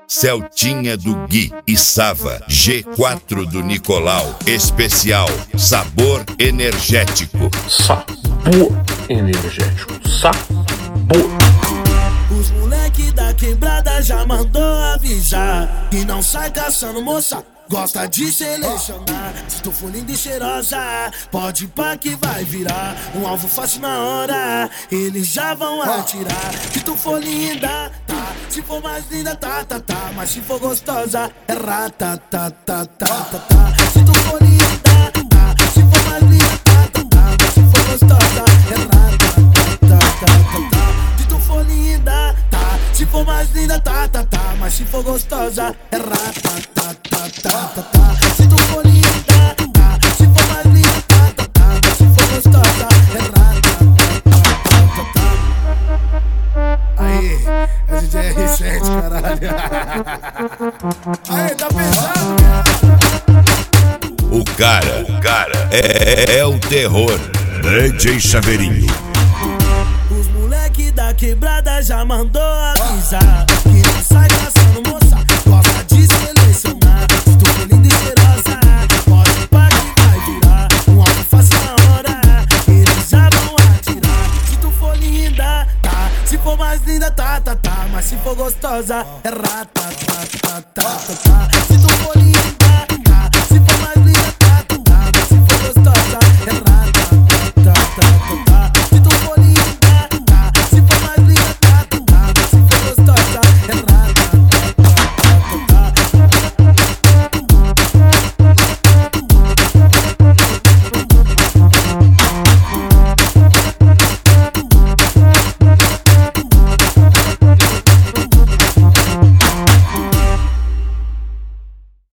Celtinha do Gui e Sava, G4 do Nicolau, especial, sabor energético. Sabor energético, sabor. Os moleque da quebrada já mandou avisar que não sai caçando moça, gosta de selecionar. Se tu for linda e cheirosa, pode ir pra que vai virar um alvo fácil na hora, eles já vão atirar. Se tu for linda, tá. Se for mais linda, tá. Mas se for gostosa, é tá. Se tu for linda, tá. Se for mais linda, tá. Mas se for gostosa, é tá. Se tu for linda, tá. Se for mais linda, tá. Mas se for gostosa, é tá. Se tu for linda, tá. Se for mais linda, tá. Mas se for gostosa, é tá. Aí, a gente é R7, caralho. Aí, tá pesado, O cara é o terror. DJ Chaveirinho. Os moleque da quebrada já mandou avisar que não sai caçando moça, gosta de selecionar. Se tu for linda e cheirosa, pode ir pra que vai virar um alvo fácil na hora, eles já vão atirar. Se tu for linda, tá. Se for mais linda, tá. Mas se for gostosa, é tá. Se tu for linda,